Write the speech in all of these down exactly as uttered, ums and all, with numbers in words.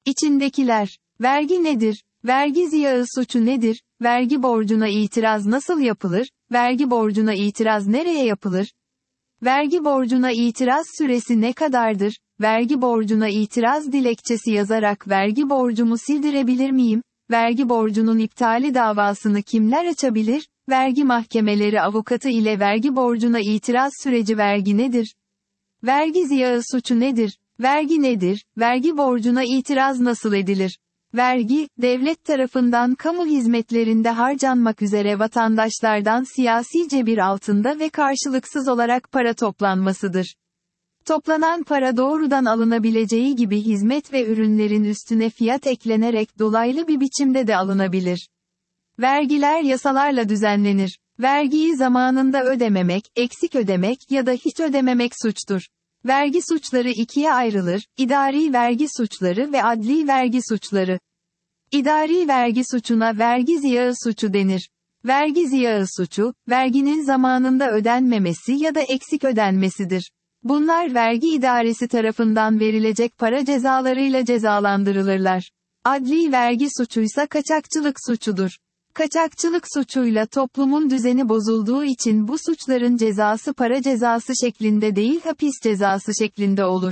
İçindekiler. Vergi nedir? Vergi ziyağı suçu nedir? Vergi borcuna itiraz nasıl yapılır? Vergi borcuna itiraz nereye yapılır? Vergi borcuna itiraz süresi ne kadardır? Vergi borcuna itiraz dilekçesi yazarak vergi borcumu sildirebilir miyim? Vergi borcunun iptali davasını kimler açabilir? Vergi mahkemeleri avukatı ile vergi borcuna itiraz süreci. Vergi nedir? Vergi ziyağı suçu nedir? Vergi nedir? Vergi borcuna itiraz nasıl edilir? Vergi, devlet tarafından kamu hizmetlerinde harcanmak üzere vatandaşlardan siyasi cebir altında ve karşılıksız olarak para toplanmasıdır. Toplanan para doğrudan alınabileceği gibi hizmet ve ürünlerin üstüne fiyat eklenerek dolaylı bir biçimde de alınabilir. Vergiler yasalarla düzenlenir. Vergiyi zamanında ödememek, eksik ödemek ya da hiç ödememek suçtur. Vergi suçları ikiye ayrılır: idari vergi suçları ve adli vergi suçları. İdari vergi suçuna vergi ziyağı suçu denir. Vergi ziyağı suçu, verginin zamanında ödenmemesi ya da eksik ödenmesidir. Bunlar vergi idaresi tarafından verilecek para cezalarıyla cezalandırılırlar. Adli vergi suçuysa kaçakçılık suçudur. Kaçakçılık suçuyla toplumun düzeni bozulduğu için bu suçların cezası para cezası şeklinde değil hapis cezası şeklinde olur.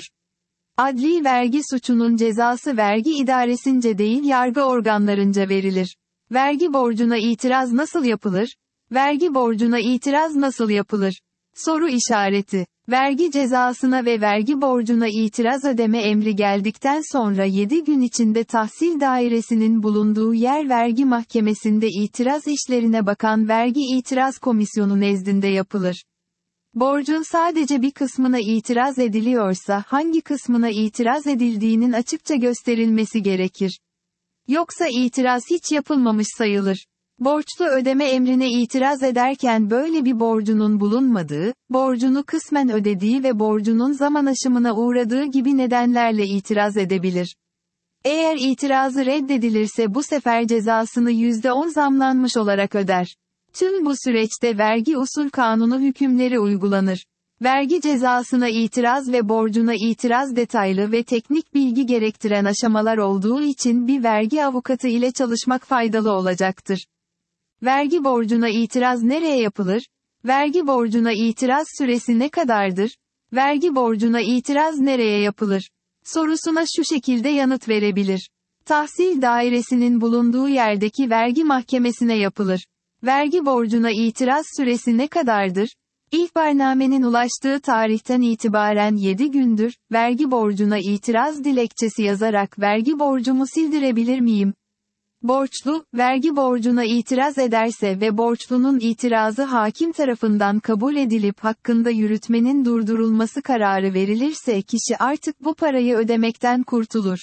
Adli vergi suçunun cezası vergi idaresince değil yargı organlarınca verilir. Vergi borcuna itiraz nasıl yapılır? Vergi borcuna itiraz nasıl yapılır? Soru işareti. Vergi cezasına ve vergi borcuna itiraz ödeme emri geldikten sonra yedi gün içinde tahsil dairesinin bulunduğu yer vergi mahkemesinde itiraz işlerine bakan Vergi İtiraz Komisyonu nezdinde yapılır. Borcun sadece bir kısmına itiraz ediliyorsa hangi kısmına itiraz edildiğinin açıkça gösterilmesi gerekir. Yoksa itiraz hiç yapılmamış sayılır. Borçlu ödeme emrine itiraz ederken böyle bir borcunun bulunmadığı, borcunu kısmen ödediği ve borcunun zaman aşımına uğradığı gibi nedenlerle itiraz edebilir. Eğer itirazı reddedilirse bu sefer cezasını yüzde on zamlanmış olarak öder. Tüm bu süreçte vergi usul kanunu hükümleri uygulanır. Vergi cezasına itiraz ve borcuna itiraz detaylı ve teknik bilgi gerektiren aşamalar olduğu için bir vergi avukatı ile çalışmak faydalı olacaktır. Vergi borcuna itiraz nereye yapılır? Vergi borcuna itiraz süresi ne kadardır? Vergi borcuna itiraz nereye yapılır? Sorusuna şu şekilde yanıt verebilir. Tahsil dairesinin bulunduğu yerdeki vergi mahkemesine yapılır. Vergi borcuna itiraz süresi ne kadardır? İhbarnamenin ulaştığı tarihten itibaren yedi gündür. Vergi borcuna itiraz dilekçesi yazarak vergi borcumu sildirebilir miyim? Borçlu, vergi borcuna itiraz ederse ve borçlunun itirazı hakim tarafından kabul edilip hakkında yürütmenin durdurulması kararı verilirse kişi artık bu parayı ödemekten kurtulur.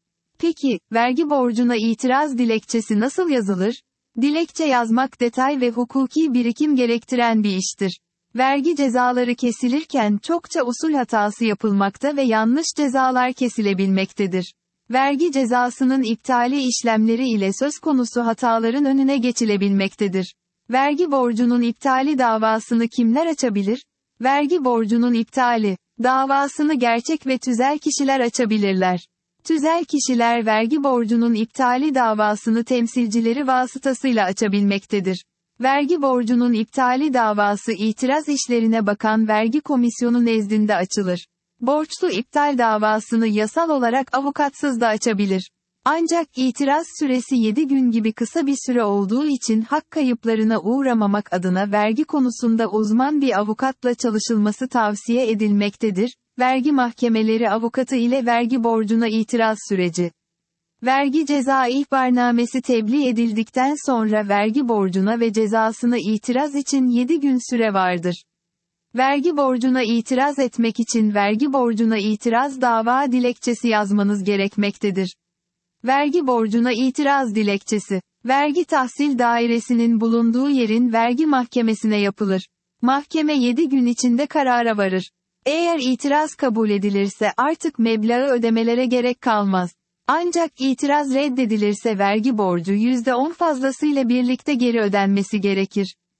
Peki, vergi borcuna itiraz dilekçesi nasıl yazılır? Dilekçe yazmak detay ve hukuki birikim gerektiren bir iştir. Vergi cezaları kesilirken çokça usul hatası yapılmakta ve yanlış cezalar kesilebilmektedir. Vergi cezasının iptali işlemleri ile söz konusu hataların önüne geçilebilmektedir. Vergi borcunun iptali davasını kimler açabilir? Vergi borcunun iptali davasını gerçek ve tüzel kişiler açabilirler. Tüzel kişiler vergi borcunun iptali davasını temsilcileri vasıtasıyla açabilmektedir. Vergi borcunun iptali davası itiraz işlerine bakan Vergi Komisyonu nezdinde açılır. Borçlu iptal davasını yasal olarak avukatsız da açabilir. Ancak itiraz süresi yedi gün gibi kısa bir süre olduğu için hak kayıplarına uğramamak adına vergi konusunda uzman bir avukatla çalışılması tavsiye edilmektedir. Vergi mahkemeleri avukatı ile vergi borcuna itiraz süreci. Vergi ceza ihbarnamesi tebliğ edildikten sonra vergi borcuna ve cezasına itiraz için yedi gün süre vardır. Vergi borcuna itiraz etmek için vergi borcuna itiraz dava dilekçesi yazmanız gerekmektedir. Vergi borcuna itiraz dilekçesi, vergi tahsil dairesinin bulunduğu yerin vergi mahkemesine yapılır. Mahkeme yedi gün içinde karara varır. Eğer itiraz kabul edilirse artık meblağı ödemelere gerek kalmaz. Ancak itiraz reddedilirse vergi borcu yüzde on fazlasıyla birlikte geri ödenmesi gerekir.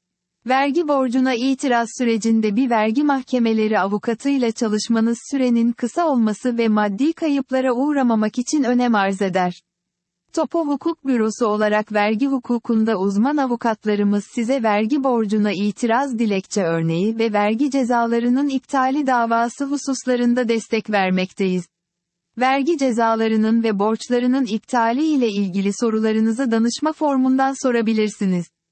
Vergi borcuna itiraz sürecinde bir vergi mahkemeleri avukatıyla çalışmanız sürenin kısa olması ve maddi kayıplara uğramamak için önem arz eder. Topo Hukuk Bürosu olarak vergi hukukunda uzman avukatlarımız size vergi borcuna itiraz dilekçe örneği ve vergi cezalarının iptali davası hususlarında destek vermekteyiz. Vergi cezalarının ve borçlarının iptali ile ilgili sorularınızı danışma formundan sorabilirsiniz.